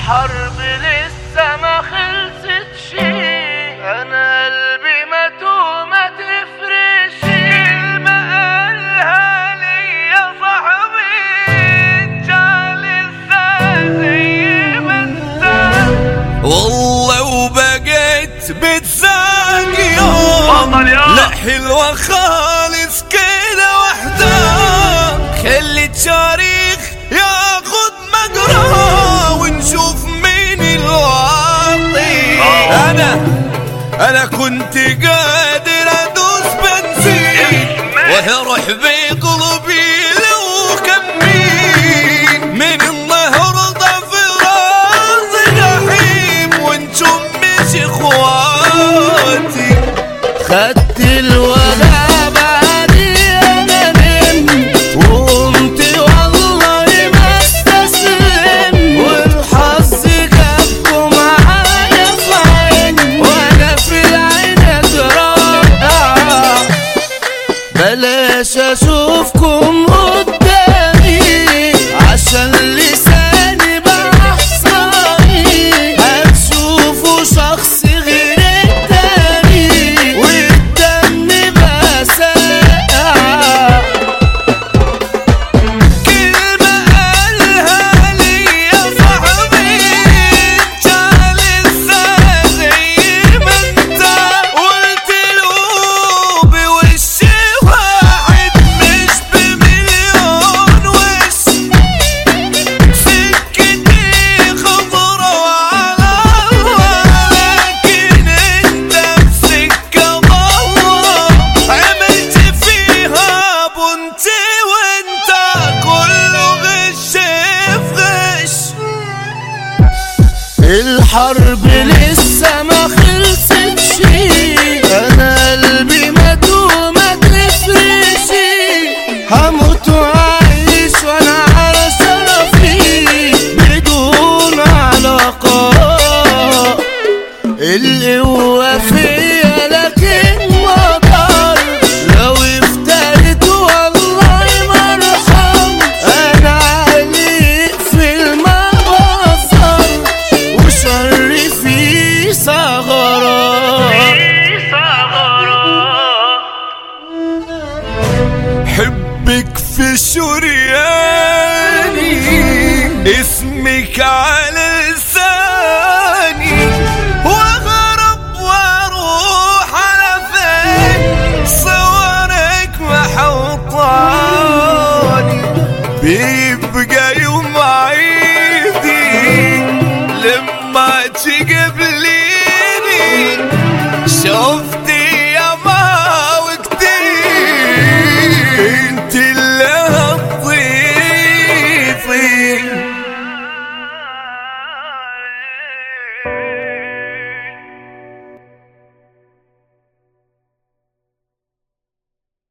الحرب لسه ما خلصتش، انا قلبي ماتوا ما تفرقش. كلمة قالها ليا صاحبي انت لسه زي ما انت. والله وبقيت بتزاق يوم لا حلوة خالص كده وحدك. خلي التاريخ ياخد مجراه ونشوف مين الواطي. انا كنت قادر ادوس بنزين وهروح بقلبي لو كمين. من النهارده في راسي جحيم وانتم مش اخواتي. خدت الوجع بعدي انا نمت وقمت والله ما استسلم. والحظ جابكم معايا في عين وانا في العين اترقع. بلاش اشوفكم قدامي عشان لساني بقى حصاني. هتشوفوا شخص غير التاني والدم بقى ساقع. كلمة قالها ليا صاحبي انت لسه زي ما انت. قلت له بوش واحد مش بمليون وش. سكتي خضرا وعلى الله لكن انت بسكة ضلة. عملت فيها بنت وانت كله غش في غش. الحرب لسه ما خلصتش، انا قلبي ماتوا ما تفرقش. هموت وعايش وانا على شرفي بدون علاقة. القوة فيا لكن مطر لو افترت والله ما ارحم. انا عقلي في المبصر وشري في ثغرات. حبك في شرياني اسمك على